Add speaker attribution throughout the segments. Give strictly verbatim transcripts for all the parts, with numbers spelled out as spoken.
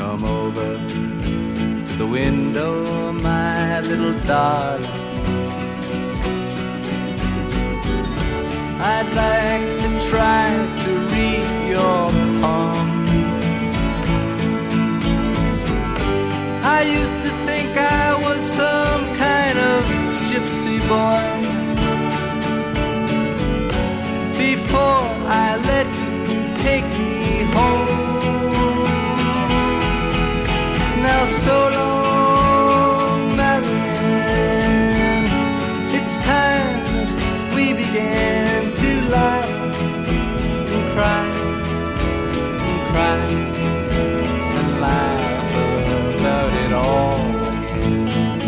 Speaker 1: come over to the window, my little darling. I'd like to try to read your palm. I used to think I was some kind of gypsy boy before I let you take me home. Now so long, Marianne, it's time that we began to lie and cry and cry and laugh about it all again.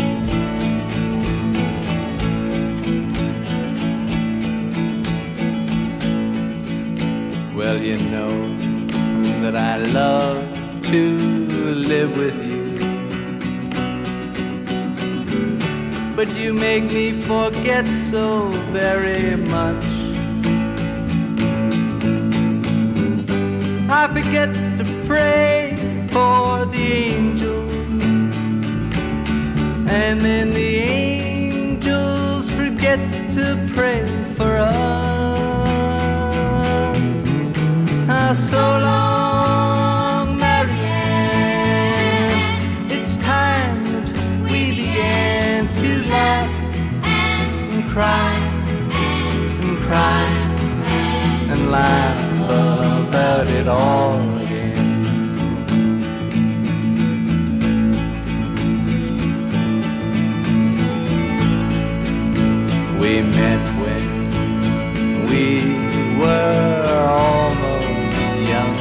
Speaker 1: Well, you know that I love to live with you, but you make me forget so very much. I forget to pray for the angels, and then the angels forget to pray for us. Ah, so long, Marianne, it's time that we began to laugh and cry and cry and laugh about it all again. We met when we were almost young,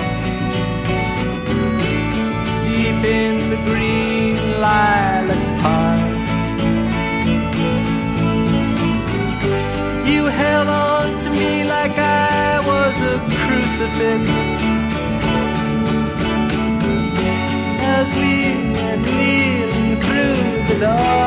Speaker 1: deep in the green lilac park. You held on to me like I was a crucifix as we went kneeling through the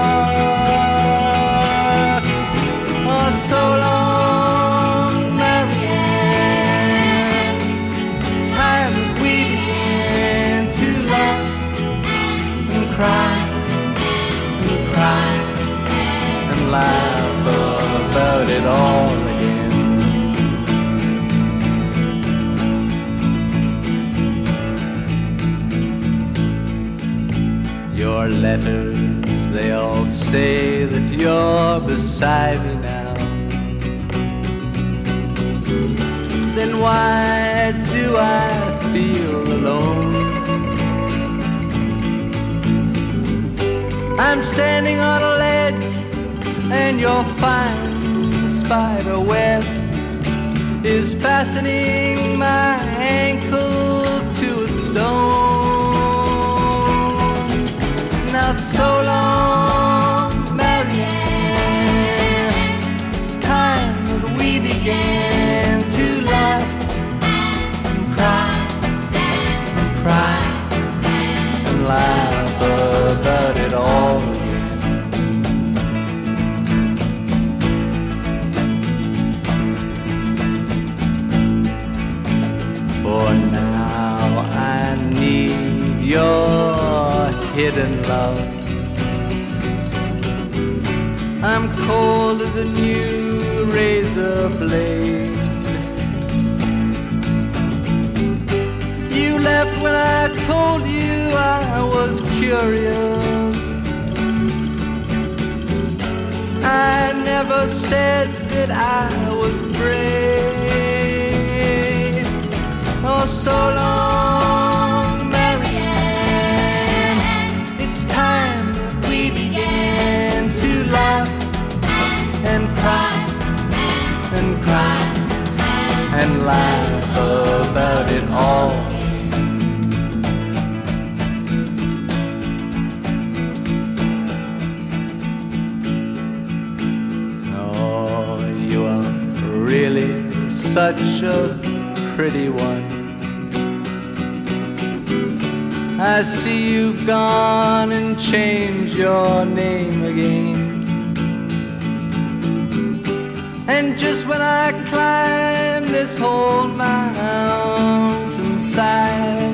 Speaker 1: dark. Oh, so long, Marianne, it's time that we began to laugh and cry and cry and laugh about it all again. Your letters, they all say that you're beside me now. Then why do I feel alone? I'm standing on a ledge and your fine spider web is fastening my ankle to a stone. Now so long, Marianne, it's time that we began to laugh and cry and cry and laugh about it all again. For now I need your hidden love. I'm cold as a new razor blade. You left when I told you I was curious. I never said that I was brave. Oh, so long, Marianne, it's time that we began to laugh and cry and cry and laugh about it all. Oh, you are really such a pretty one. I see you've gone and changed your name again. And just when I climb this whole mountainside,